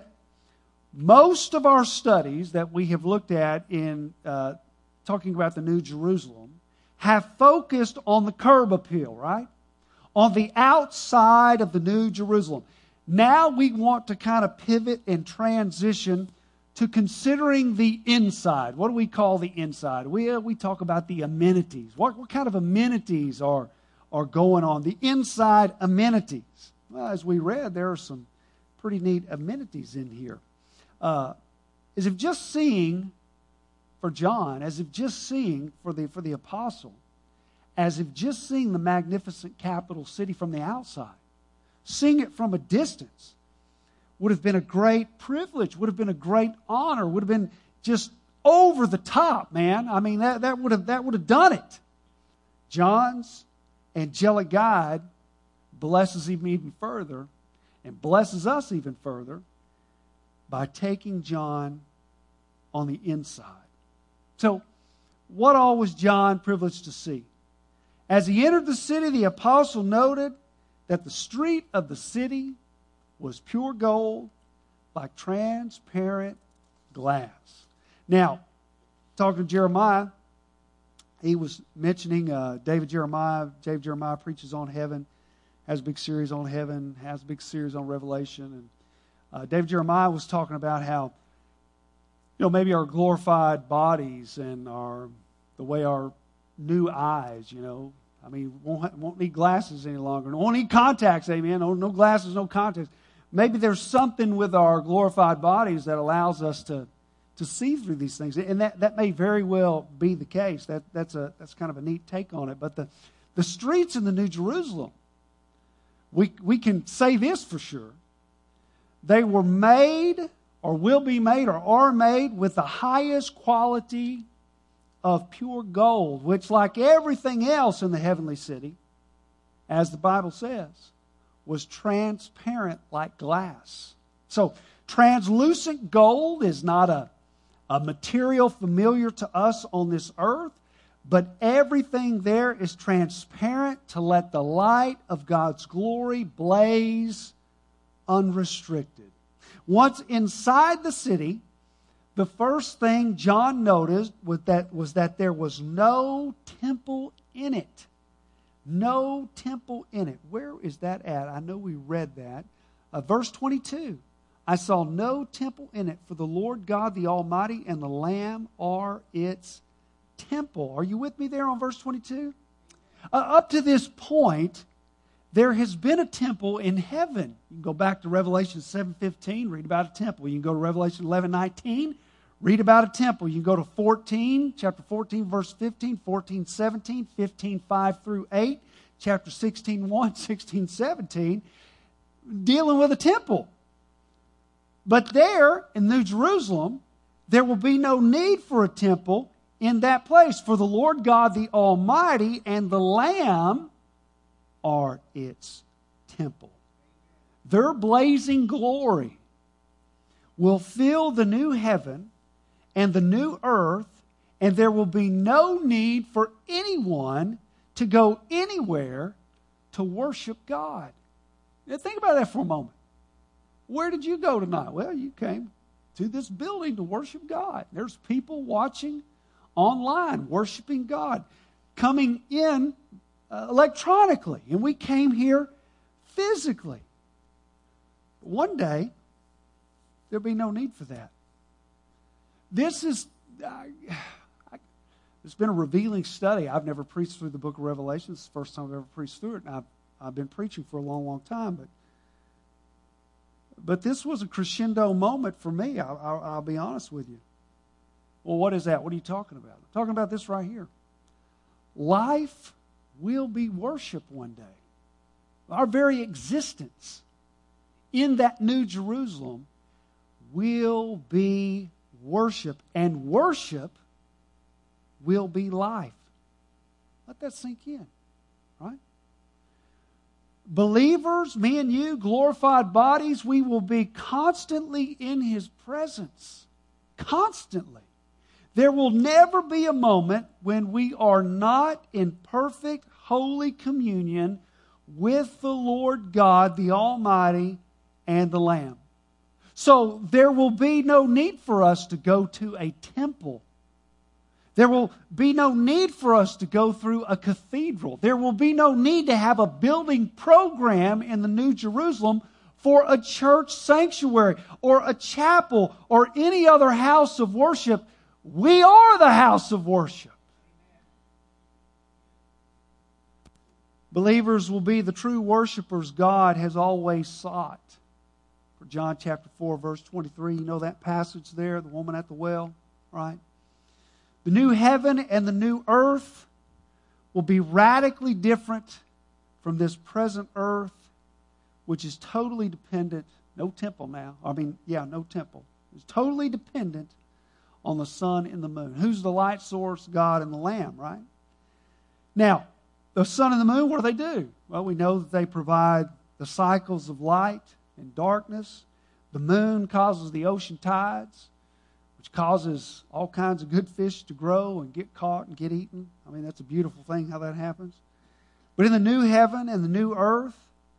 most of our studies that we have looked at in uh, talking about the New Jerusalem have focused on the curb appeal, right? On the outside of the New Jerusalem. Now we want to kind of pivot and transition to considering the inside. What do we call the inside? We, uh, we talk about the amenities. What, what kind of amenities are, are going on? The inside amenities. Well, as we read, there are some pretty neat amenities in here. Uh, as if just seeing for John, as if just seeing for the, for the apostle, as if just seeing the magnificent capital city from the outside, seeing it from a distance would have been a great privilege, would have been a great honor, would have been just over the top, man. I mean, that, that would have that would have done it. John's angelic guide blesses him even further and blesses us even further by taking John on the inside. So, what all was John privileged to see? As he entered the city, the apostle noted that the street of the city was pure gold like transparent glass. Now, talking to Jeremiah, he was mentioning uh, David Jeremiah. David Jeremiah preaches on heaven, has a big series on heaven, has a big series on Revelation. And uh, David Jeremiah was talking about how, you know, maybe our glorified bodies and our the way our new eyes, you know, I mean, won't, won't need glasses any longer. Won't need contacts, amen. No, no glasses, no contacts. Maybe there's something with our glorified bodies that allows us to, to see through these things. And that, that may very well be the case. That, that's, a, that's kind of a neat take on it. But the, the streets in the New Jerusalem, we, we can say this for sure. They were made or will be made or are made with the highest quality of pure gold, which, like everything else in the heavenly city, as the Bible says, was transparent like glass. So, translucent gold is not a, a material familiar to us on this earth, but everything there is transparent to let the light of God's glory blaze unrestricted. Once inside the city, the first thing John noticed was that, was that there was no temple in it. No temple in it. Where is that at? I know we read that. Uh, verse twenty-two. I saw no temple in it, for the Lord God the Almighty and the Lamb are its temple. Are you with me there on verse twenty-two? Uh, up to this point, there has been a temple in heaven. You can go back to Revelation seven fifteen, read about a temple. You can go to Revelation eleven nineteen, read about a temple. You can go to fourteen, chapter fourteen, verse fifteen, fourteen, seventeen, fifteen, five through eight, chapter sixteen, one, sixteen, seventeen, dealing with a temple. But there, in New Jerusalem, there will be no need for a temple in that place, for the Lord God the Almighty and the Lamb are its temple. Their blazing glory will fill the new heaven and the new earth, and there will be no need for anyone to go anywhere to worship God. Now think about that for a moment. Where did you go tonight? Well, you came to this building to worship God. There's people watching online, worshiping God, coming in uh, electronically. And we came here physically. One day, there'll be no need for that. This is, uh, I, it's been a revealing study. I've never preached through the book of Revelation. It's the first time I've ever preached through it. And I've, I've been preaching for a long, long time. But But this was a crescendo moment for me, I'll, I'll, I'll be honest with you. Well, what is that? What are you talking about? I'm talking about this right here. Life will be worship one day. Our very existence in that New Jerusalem will be worship. And worship will be life. Let that sink in, right? Believers, me and you, glorified bodies, we will be constantly in His presence. Constantly. There will never be a moment when we are not in perfect, holy communion with the Lord God, the Almighty, and the Lamb. So there will be no need for us to go to a temple. There will be no need for us to go through a cathedral. There will be no need to have a building program in the New Jerusalem for a church sanctuary or a chapel or any other house of worship. We are the house of worship. Believers will be the true worshipers God has always sought. For John chapter four, verse twenty-three, you know that passage there, the woman at the well, right? The new heaven and the new earth will be radically different from this present earth, which is totally dependent, no temple now, I mean, yeah, no temple. It's totally dependent on the sun and the moon. Who's the light source? God and the Lamb, right? Now, the sun and the moon, what do they do? Well, we know that they provide the cycles of light and darkness. The moon causes the ocean tides, which causes all kinds of good fish to grow and get caught and get eaten. I mean, that's a beautiful thing how that happens. But in the new heaven and the new earth,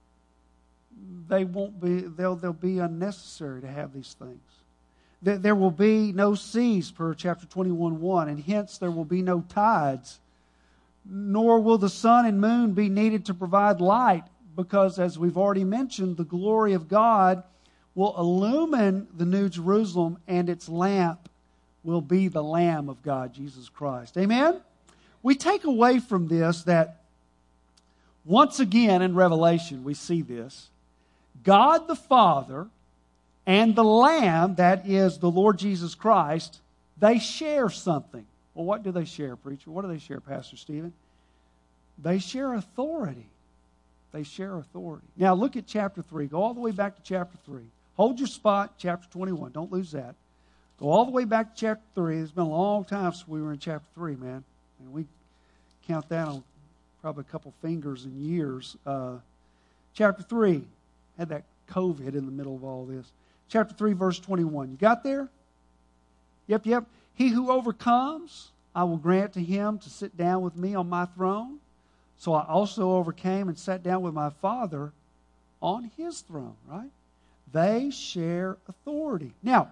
they won't be, they'll, they'll be unnecessary to have these things. There, there will be no seas, per chapter twenty-one one, and hence there will be no tides, nor will the sun and moon be needed to provide light, because as we've already mentioned, the glory of God will illumine the New Jerusalem, and its lamp will be the Lamb of God, Jesus Christ. Amen? We take away from this that once again in Revelation we see this. God the Father and the Lamb, that is the Lord Jesus Christ, they share something. Well, what do they share, preacher? What do they share, Pastor Stephen? They share authority. They share authority. Now look at chapter three. Go all the way back to chapter three. Hold your spot, chapter twenty-one. Don't lose that. Go all the way back to chapter three. It's been a long time since we were in chapter three, man. And we count that on probably a couple fingers and years. Uh, chapter three had that COVID in the middle of all this. Chapter three, verse twenty-one. You got there? Yep, yep. He who overcomes, I will grant to him to sit down with me on my throne. So I also overcame and sat down with my Father on his throne, right? They share authority. Now,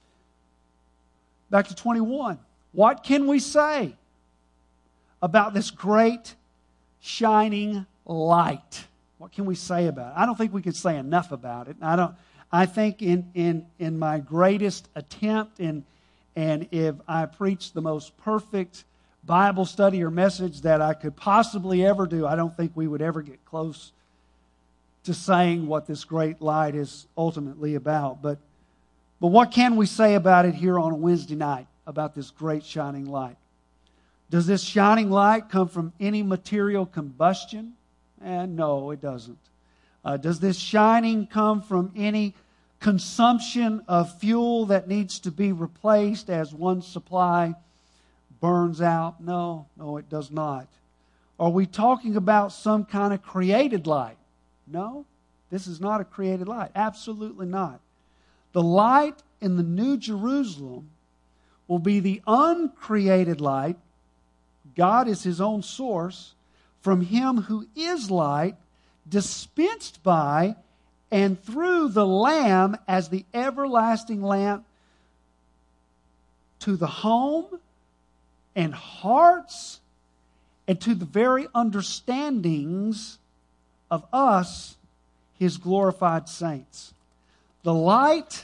back to twenty-one. What can we say about this great shining light? What can we say about it? I don't think we can say enough about it. I don't. I think in in in my greatest attempt, and and if I preach the most perfect Bible study or message that I could possibly ever do, I don't think we would ever get close to saying what this great light is ultimately about. But but what can we say about it here on a Wednesday night, about this great shining light? Does this shining light come from any material combustion? And no, it doesn't. Uh, does this shining come from any consumption of fuel that needs to be replaced as one supply burns out? No, no, it does not. Are we talking about some kind of created light? No, this is not a created light. Absolutely not. The light in the New Jerusalem will be the uncreated light. God is His own source from Him who is light, dispensed by and through the Lamb as the everlasting lamp to the home and hearts and to the very understandings of us, His glorified saints. The light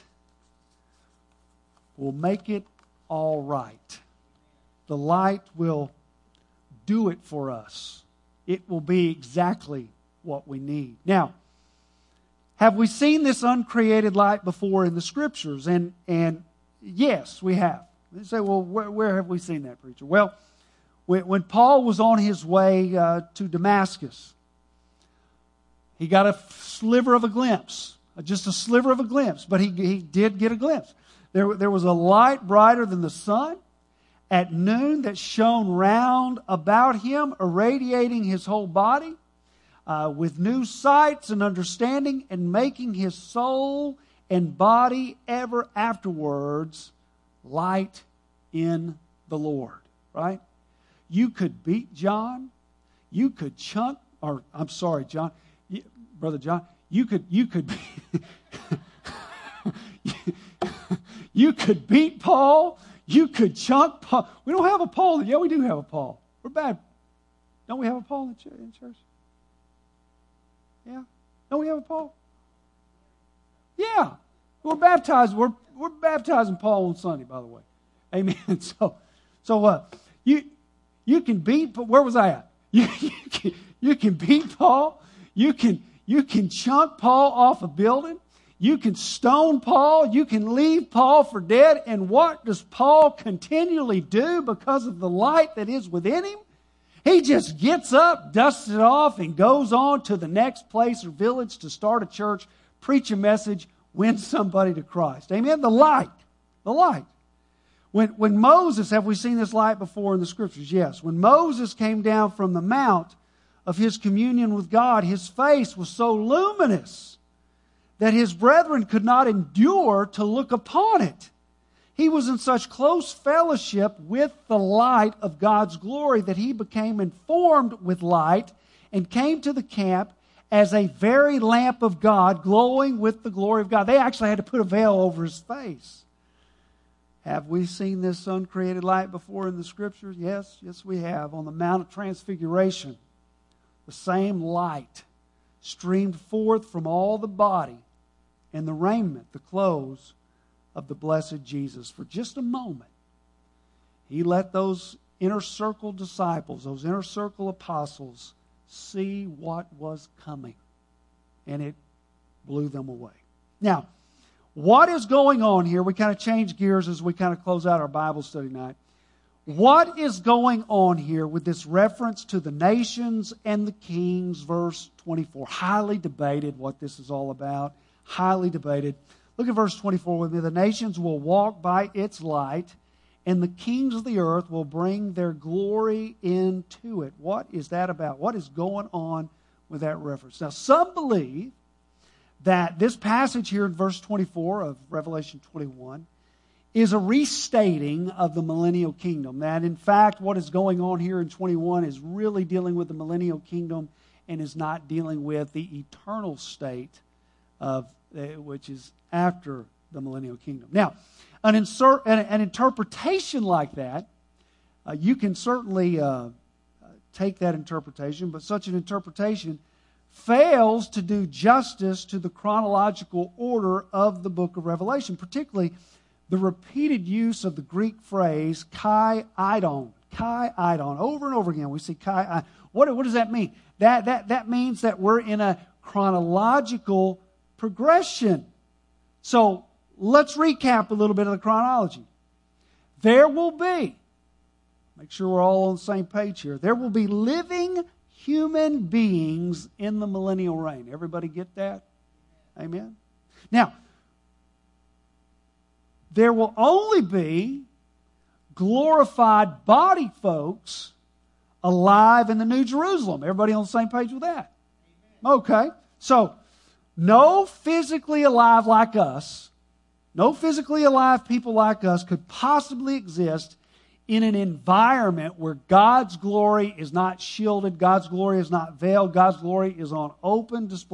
will make it all right. The light will do it for us. It will be exactly what we need. Now, have we seen this uncreated light before in the Scriptures? And and yes, we have. You say, well, where, where have we seen that, preacher? Well, when, when Paul was on his way uh, to Damascus, he got a sliver of a glimpse, just a sliver of a glimpse, but he, he did get a glimpse. There, there was a light brighter than the sun at noon that shone round about him, irradiating his whole body uh, with new sights and understanding, and making his soul and body ever afterwards light in the Lord. Right? You could beat John. You could chunk, or I'm sorry, John, you, Brother John, you could, you could be, you could beat Paul. You could chunk Paul. We don't have a Paul. Yeah, we do have a Paul. We're bad. Don't we have a Paul in church? Yeah. Don't we have a Paul? Yeah. We're baptized. We're we're baptizing Paul on Sunday, by the way. Amen. So, so uh, you you can beat. Where was I at? You you can, you can beat Paul. You can you can chunk Paul off a building. You can stone Paul. You can leave Paul for dead. And what does Paul continually do because of the light that is within him? He just gets up, dusts it off, and goes on to the next place or village to start a church, preach a message, win somebody to Christ. Amen? The light. The light. When, when Moses, have we seen this light before in the Scriptures? Yes. When Moses came down from the mount of his communion with God, his face was so luminous that his brethren could not endure to look upon it. He was in such close fellowship with the light of God's glory that he became informed with light and came to the camp as a very lamp of God, glowing with the glory of God. They actually had to put a veil over his face. Have we seen this uncreated light before in the Scriptures? Yes, yes we have. On the Mount of Transfiguration, the same light streamed forth from all the body and the raiment, the clothes of the blessed Jesus. For just a moment, he let those inner circle disciples, those inner circle apostles, see what was coming. And it blew them away. Now, what is going on here? We kind of change gears as we kind of close out our Bible study night. What is going on here with this reference to the nations and the kings, verse twenty-four? Highly debated what this is all about. Highly debated. Look at verse twenty-four with me. The nations will walk by its light, and the kings of the earth will bring their glory into it. What is that about? What is going on with that reference? Now, some believe that this passage here in verse twenty-four of Revelation twenty-one is a restating of the millennial kingdom. That, in fact, what is going on here in twenty-one is really dealing with the millennial kingdom and is not dealing with the eternal state of uh, which is after the millennial kingdom. Now, an, insert, an, an interpretation like that, uh, you can certainly uh, take that interpretation, but such an interpretation fails to do justice to the chronological order of the book of Revelation, particularly the repeated use of the Greek phrase kai idon, kai idon, over and over again. We see kai idon. What, what does that mean? That, that, that means that we're in a chronological progression. So let's recap a little bit of the chronology. There will be, make sure we're all on the same page here, there will be living human beings in the millennial reign. Everybody get that? Amen? Now, there will only be glorified body folks alive in the New Jerusalem. Everybody on the same page with that? Okay. So, no physically alive like us, no physically alive people like us could possibly exist in an environment where God's glory is not shielded, God's glory is not veiled, God's glory is on open display.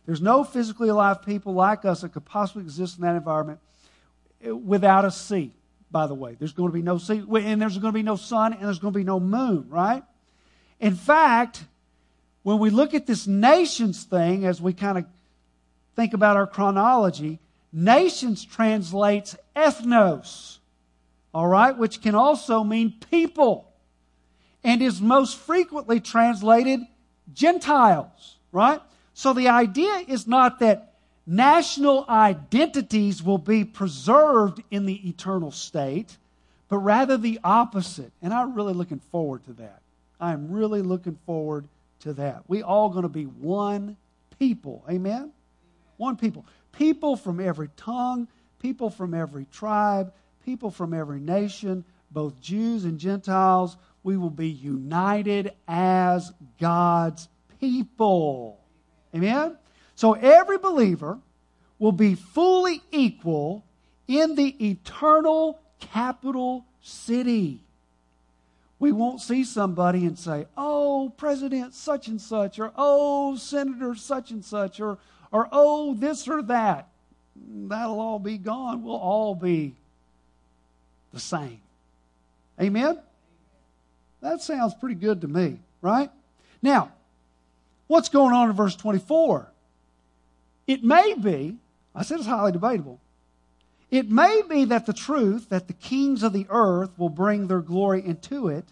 There's no physically alive people like us that could possibly exist in that environment without a sea, by the way. There's going to be no sea, and there's going to be no sun, and there's going to be no moon, right? In fact, when we look at this nations thing, as we kind of think about our chronology, nations translates ethnos, all right, which can also mean people, and is most frequently translated Gentiles, right? So the idea is not that national identities will be preserved in the eternal state, but rather the opposite. And I'm really looking forward to that. I'm really looking forward to that. We all going to be one people. Amen? One people. People from every tongue, people from every tribe, people from every nation, both Jews and Gentiles. We will be united as God's people. Amen? So every believer will be fully equal in the eternal capital city. We won't see somebody and say, oh, President such and such, or oh, Senator such and such, or, or oh, this or that. That'll all be gone. We'll all be the same. Amen? That sounds pretty good to me, right? Now, what's going on in verse twenty-four? It may be, I said it's highly debatable, it may be that the truth that the kings of the earth will bring their glory into it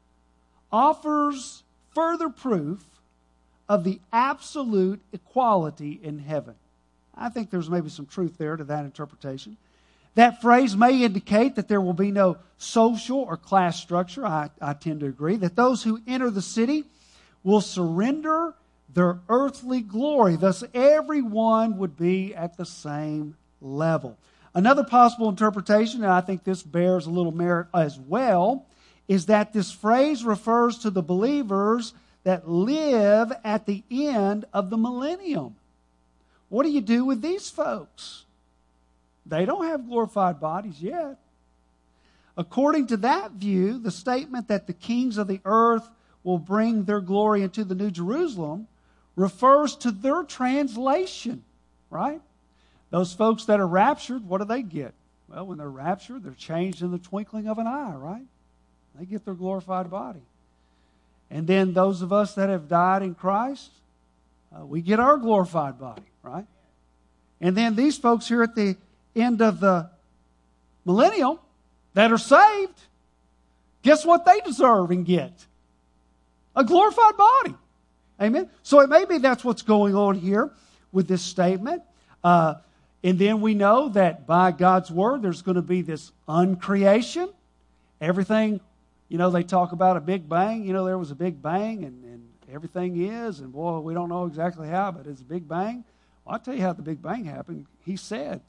offers further proof of the absolute equality in heaven. I think there's maybe some truth there to that interpretation. That phrase may indicate that there will be no social or class structure. I, I tend to agree. That those who enter the city will surrender their earthly glory. Thus, everyone would be at the same level. Another possible interpretation, and I think this bears a little merit as well, is that this phrase refers to the believers that live at the end of the millennium. What do you do with these folks? They don't have glorified bodies yet. According to that view, the statement that the kings of the earth will bring their glory into the New Jerusalem refers to their translation, right? Those folks that are raptured, what do they get? Well, when they're raptured, they're changed in the twinkling of an eye, right? They get their glorified body. And then those of us that have died in Christ, uh, we get our glorified body, right? And then these folks here at the end of the millennium that are saved, guess what they deserve and get? A glorified body. Amen? So it may be that's what's going on here with this statement. Uh, and then we know that by God's word, there's going to be this uncreation. Everything, you know, they talk about a big bang. You know, there was a big bang and, and everything is. And boy, we don't know exactly how, but it's a big bang. Well, I'll tell you how the big bang happened. He said.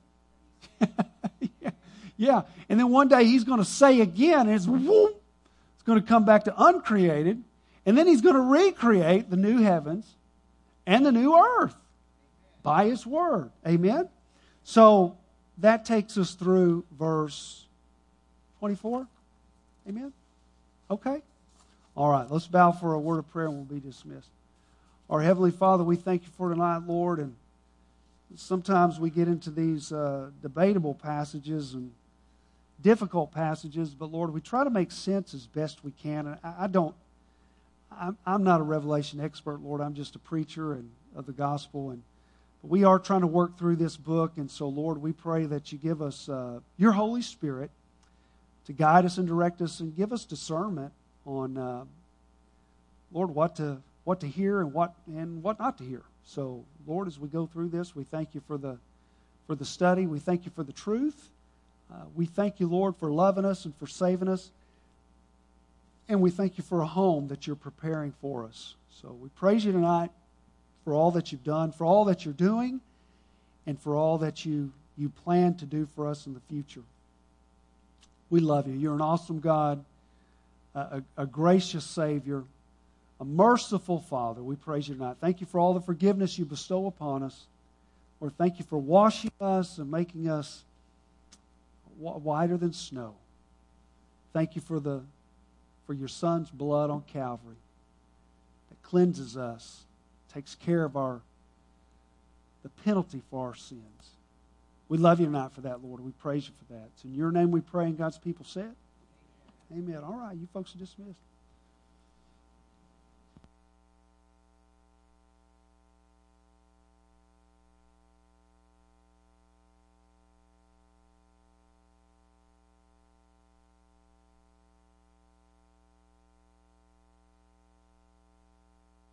yeah. yeah. And then one day he's going to say again, and it's, whoop, it's going to come back to uncreated. And then he's going to recreate the new heavens and the new earth by his word. Amen? So that takes us through verse twenty-four. Amen? Okay? All right, let's bow for a word of prayer and we'll be dismissed. Our Heavenly Father, we thank you for tonight, Lord. And sometimes we get into these uh, debatable passages and difficult passages, but Lord, we try to make sense as best we can. And I, I don't I'm, I'm not a revelation expert, Lord. I'm just a preacher and of the gospel. And but we are trying to work through this book. And so, Lord, we pray that you give us uh, your Holy Spirit to guide us and direct us and give us discernment on, uh, Lord, what to what to hear and what and what not to hear. So, Lord, as we go through this, we thank you for the for the study. We thank you for the truth. Uh, we thank you, Lord, for loving us and for saving us. And we thank you for a home that you're preparing for us. So we praise you tonight for all that you've done, for all that you're doing, and for all that you, you plan to do for us in the future. We love you. You're an awesome God, a, a, a gracious Savior, a merciful Father. We praise you tonight. Thank you for all the forgiveness you bestow upon us. Lord, thank you for washing us and making us whiter than snow. Thank you for the for your Son's blood on Calvary that cleanses us, takes care of our the penalty for our sins. We love you tonight for that, Lord. We praise you for that. It's in your name we pray, and God's people said, amen. All right, you folks are dismissed.